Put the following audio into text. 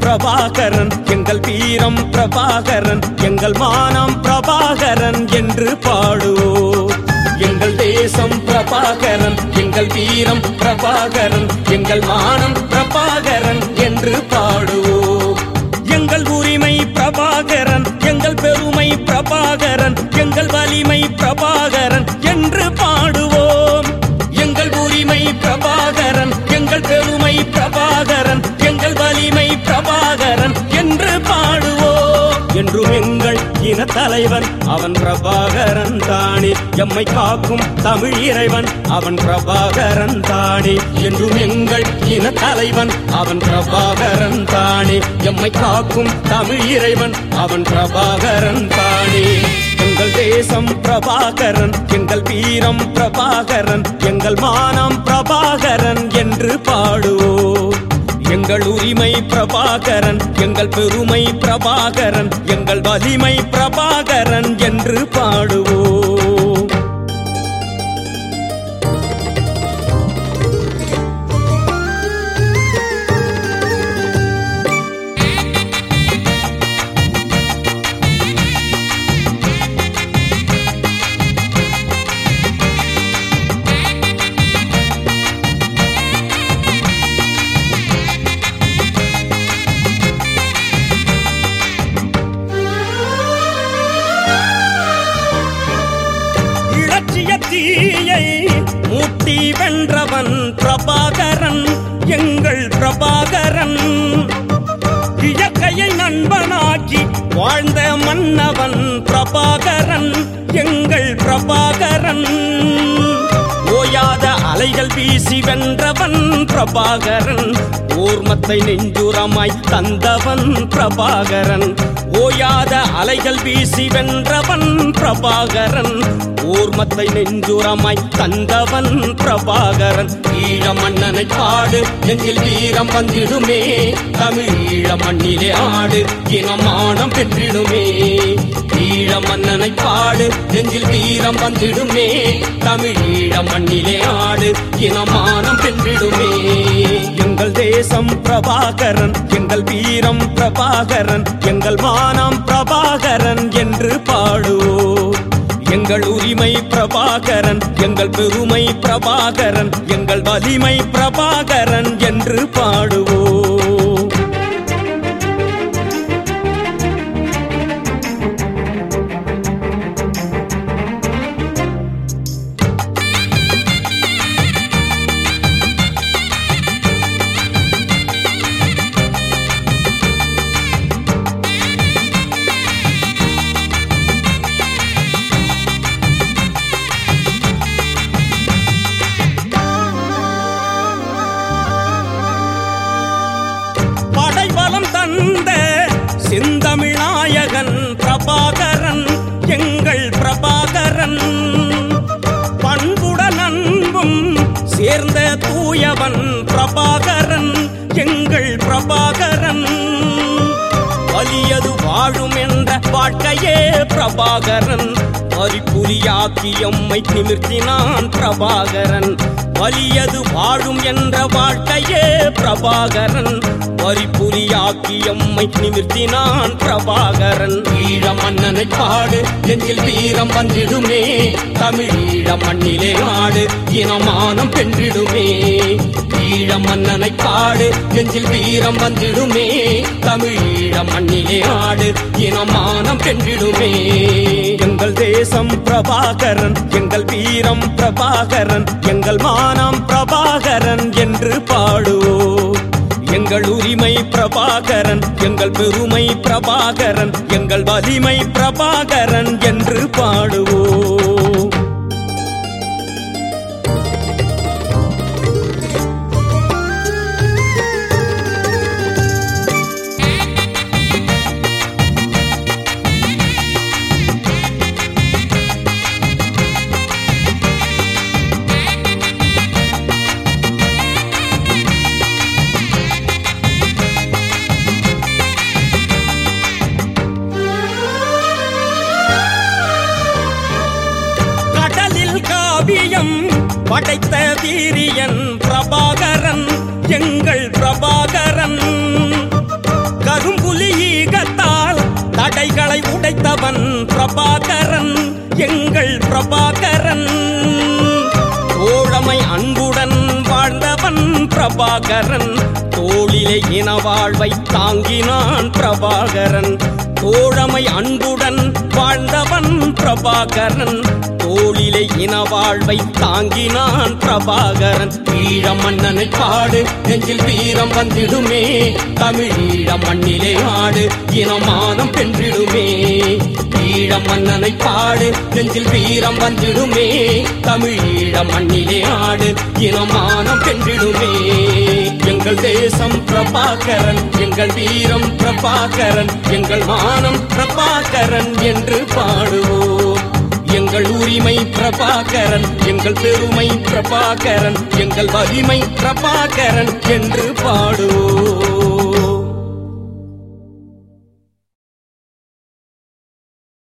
பிரபாகரன் எங்கள் வீரம் பிரபாகரன் எங்கள் மானம் பிரபாகரன் என்று பாடுவோம். எங்கள் தேசம் பிரபாகரன் எங்கள் வீரம் பிரபாகரன் எங்கள் மானம் பிரபாகரன் என்று பாடுவோம். எங்கள் உரிமை பிரபாகரன் எங்கள் பெருமை பிரபாகரன் எங்கள் வலிமை பிரபாகரன் என்று பாடுவோம். எங்கள் உரிமை பிரபாகரன் எங்கள் பெருமை பிரபாகரன் எங்கள் வலிமை பிரபாகரன் என்று பாடுவோம். என்றும் எங்கள் இன தலைவன் அவன் பிரபாகரன் தானே, எம்மை காக்கும் தமிழ் இறைவன் அவன் பிரபாகரன் தானே. என்றும் எங்கள் இன தலைவன் அவன் பிரபாகரன் தானே, எம்மை காக்கும் தமிழ் இறைவன் அவன் பிரபாகரன் தானே. எங்கள் தேசம் பிரபாகரன் எங்கள் வீரம் பிரபாகரன் எங்கள் மானம் பிரபாகரன் என்று பாடுவோம். எங்கள் உரிமை பிரபாகரன் எங்கள் பெருமை பிரபாகரன் எங்கள் வலிமை பிரபாகரன் என்று பாடுவோம். தீயை மூட்டி வென்றவன் பிரபாகரன் எங்கள் பிரபாகரன். இயற்கையை நண்பனாக்கி வாழ்ந்த மன்னவன் பிரபாகரன் எங்கள் பிரபாகரன். ஓயாத அலைகள் வீசி வென்றவன் பிரபாகரன் ஓர்மத்தை நெஞ்சுரமாய் தந்தவன் பிரபாகரன். ஓயாத அலைகள் வீசி வென்றவன் பிரபாகரன் ஓர்மத்தை நெஞ்சுரமாய் தந்தவன் பிரபாகரன். ஈழ மன்னனை பாடு நெஞ்சில் வீரம் வந்திடுமே, தமிழீழ மண்ணிலே ஆடு இனமானம் பெற்றிடுமே. ஈழ மன்னனை பாடு நெஞ்சில் வீரம் வந்திடுமே, தமிழீழ மண்ணிலே ஆடு இனமானம் பெற்றிடுமே. எங்கள் தேசம் பிரபாகரன் எங்கள் வீரம் பிரபாகரன் எங்கள் மானம் பிரபாகரன் என்று பாடுவோம். எங்கள் உரிமை பிரபாகரன் எங்கள் பெருமை பிரபாகரன் எங்கள் வலிமை பிரபாகரன் என்று பாடுவோம். தந்த செந்தமிழ்நாயகன் பிரபாகரன் எங்கள் பிரபாகரன். பண்புடன் அன்பும் சேர்ந்த தூயவன் பிரபாகரன் எங்கள் பிரபாகரன். வலியது வாழும் என்ற வாழ்க்கையே பிரபாகரன் அரிப்புலியாக்கி எம்மை நிமிர்த்தினான் பிரபாகரன். வலியது வாழும் என்ற வாழ்க்கையே பிரபாகரன் வரிப்புலியாக்கி எம்மை நிமிர்த்தினான் பிரபாகரன். ஈழ மன்னனை பாடு நெஞ்சில் வீரம் வந்திடுமே, தமிழீழ மண்ணிலே ஆடு இனமானம் வென்றிடுமே. ஈழ மன்னனை பாடு நெஞ்சில் வீரம் வந்திடுமே, தமிழீழ மண்ணிலே ஆடு இனமானம் வென்றிடுமே. எங்கள் தேசம் பிரபாகரன் எங்கள் வீரம் பிரபாகரன் எங்கள் மானம் பிரபாகரன் என்று பாடுவோம். எங்கள் உரிமை பிரபாகரன் எங்கள் பெருமை பிரபாகரன் எங்கள் வலிமை பிரபாகரன் என்று பாடுவோம். படைத்த வீரியன் பிரபாகரன் எங்கள் பிரபாகரன். கரும்புலி ஈகத்தால் தடைகளை உடைத்தவன் பிரபாகரன், எங்கள் பிரபாகரன். தோழமை அன்புடன் வாழ்ந்தவன் பிரபாகரன், தோளிலே இன வாழ்வை தாங்கினான் பிரபாகரன். தோழமை அன்புடன் வாழ்ந்தவன் பிரபாகரன், தோளிலே இன வாழ்வை தாங்கினான் பிரபாகரன். ஈழ மன்னனை பாடு, நெஞ்சில் வீரம் வந்திடுமே, தமிழீழ மண்ணிலே ஆடு, இனமானம் வென்றிடுமே. ஈழ மன்னனை பாடு, நெஞ்சில் வீரம் வந்திடுமே, தமிழீழ மண்ணிலே ஆடு, இனமானம் வென்றிடுமே. எங்கள் தேசம் பிரபாகரன், எங்கள் வீரம் பிரபாகரன், எங்கள் மானம் பிரபாகரன் என்று பாடுவோம். எங்கள் உரிமை பிரபாகரன், எங்கள் பெருமை பிரபாகரன், எங்கள் வலிமை பிரபாகரன் என்று பாடுவோம்.